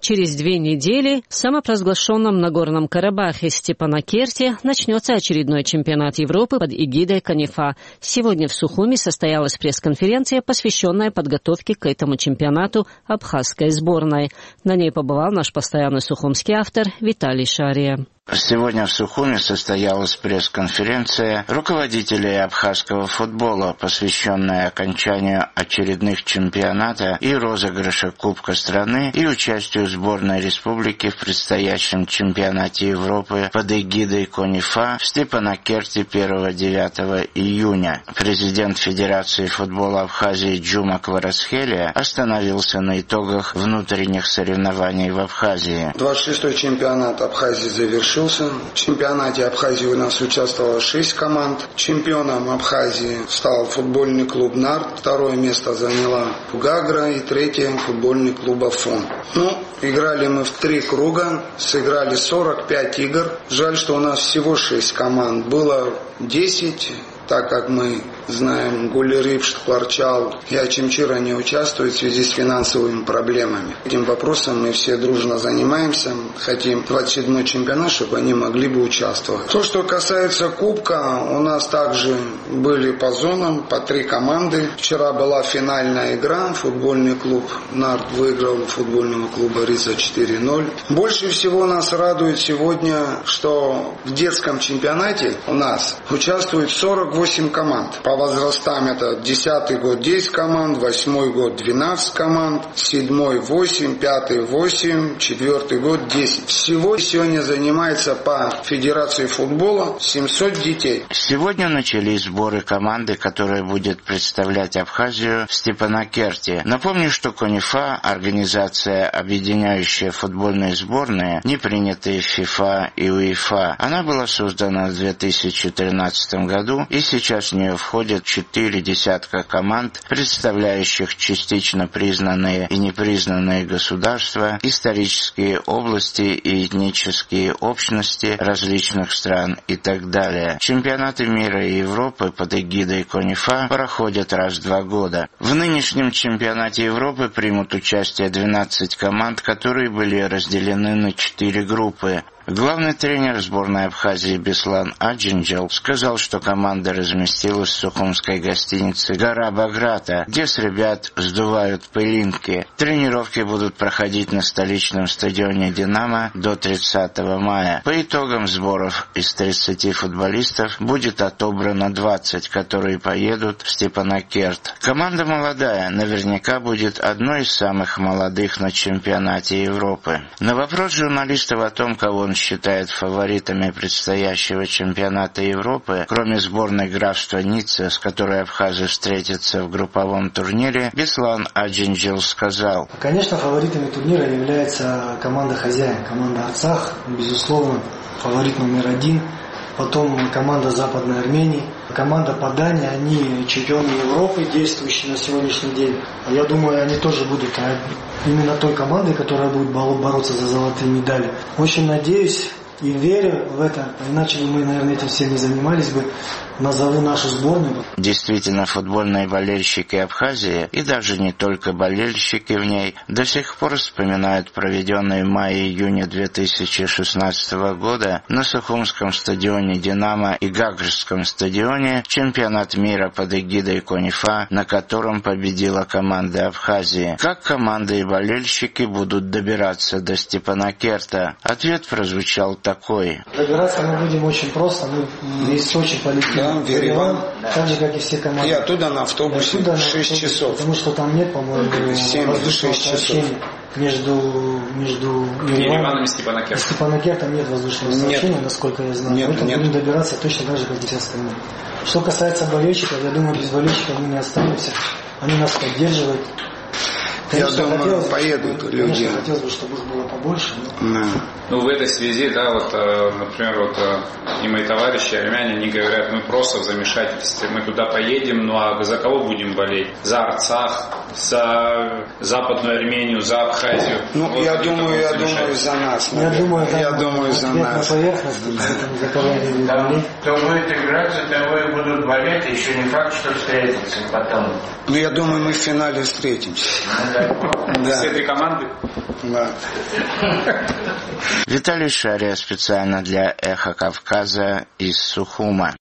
Через 2 недели в самопровозглашенном Нагорном Карабахе Степанакерте начнется очередной чемпионат Европы под эгидой КОНИФА. Сегодня в Сухуми состоялась пресс-конференция, посвященная подготовке к этому чемпионату абхазской сборной. На ней побывал наш постоянный сухумский автор Виталий Шария. Сегодня в Сухуми состоялась пресс-конференция руководителей абхазского футбола, посвященная окончанию очередных чемпионата и розыгрыша Кубка страны и участию сборной республики в предстоящем чемпионате Европы под эгидой КОНИФА в Степанакерте 1-9 июня. Президент Федерации футбола Абхазии Джума Кварасхелия остановился на итогах внутренних соревнований в Абхазии. 26-й чемпионат Абхазии завершился. В чемпионате Абхазии у нас участвовало 6 команд. Чемпионом Абхазии стал футбольный клуб «Нарт». 2-е место заняла «Гагра» и 3-е футбольный клуб «Афон». Играли мы в 3 круга, сыграли 45 игр. Жаль, что у нас всего 6 команд. Было 10, так как мы знаем, Гулериб, Штларчал и Ачимчира не участвуют в связи с финансовыми проблемами. Этим вопросом мы все дружно занимаемся. Хотим 27-й чемпионат, чтобы они могли бы участвовать. То, что касается Кубка, у нас также были по зонам, по 3 команды. Вчера была финальная игра. Футбольный клуб «Нарт» выиграл у футбольного клуба «Риса» 4-0. Больше всего нас радует сегодня, что в детском чемпионате у нас участвует 48 команд. По возрастам это 10-й год 10 команд, 8-й год 12 команд, 7-й 8, 5-й 8, 4-й год 10. Всего сегодня занимается по Федерации футбола 700 детей. Сегодня начались сборы команды, которая будет представлять Абхазию в Степанакерте. Напомню, что КОНИФА, организация, объединяющая футбольные сборные, не принятые в ФИФА и УЕФА. Она была создана в 2013 году, и сейчас в нее входит 4 десятка команд, представляющих частично признанные и непризнанные государства, исторические области и этнические общности различных стран и так далее. Чемпионаты мира и Европы под эгидой КОНИФА проходят раз в 2 года. В нынешнем чемпионате Европы примут участие 12 команд, которые были разделены на 4 группы. Главный тренер сборной Абхазии Беслан Аджинджел сказал, что команда разместилась в сухумской гостинице «Гора Баграта», где с ребят сдувают пылинки. Тренировки будут проходить на столичном стадионе «Динамо» до 30 мая. По итогам сборов из 30 футболистов будет отобрано 20, которые поедут в Степанакерт. Команда молодая, наверняка будет одной из самых молодых на чемпионате Европы. На вопрос журналистов о том, кого он считает фаворитами предстоящего чемпионата Европы, кроме сборной графства Ницца, с которой абхазы встретятся в групповом турнире, Беслан Аджинджел сказал: Конечно, фаворитами турнира является команда хозяин, команда Арцах, безусловно, фаворит номер 1. Потом команда Западной Армении, команда Падани, они чемпионы Европы, действующие на сегодняшний день. Я думаю, они тоже будут именно той командой, которая будет бороться за золотые медали. Очень надеюсь и верю в это, иначе бы мы, наверное, этим всем не занимались бы. Назову нашу сборную. Действительно, футбольные болельщики Абхазии, и даже не только болельщики в ней, до сих пор вспоминают проведенный в мае-июне 2016 года на Сухумском стадионе «Динамо» и Гагрском стадионе чемпионат мира под эгидой КОНИФА, на котором победила команда Абхазии. Как команды и болельщики будут добираться до Степанакерта? Ответ прозвучал такой: добираться мы будем очень просто, мы здесь очень полетим. Да, в Ереван. Так же, как и все команды. И оттуда на автобусе 6 часов. Потому что там нет, по-моему, 7-6 часов. Между Ереваном и Степанакертом нет воздушного сообщения, насколько я знаю. Поэтому будем добираться точно так же, как и все остальные. Что касается болельщиков, я думаю, без болельщиков мы не останемся. Они нас поддерживают. Конечно, я думаю, поедут люди. Конечно, хотелось бы, чтобы их было побольше. Ну, в этой связи, да, вот, например, и мои товарищи армяне, они говорят, мы просто в замешательстве, мы туда поедем, ну а за кого будем болеть? За Арцах, за Западную Армению, за Абхазию? Ну, вот я думаю, за нас. Я думаю, за нас. На поверхности, за кого они будут болеть. Кто будет играть, за того и будут болеть, еще не факт, что встретятся потом. Ну, я думаю, мы в финале встретимся. играют. Да. Все 3 команды. Да. Виталий Шария специально для «Эхо Кавказа» из Сухума.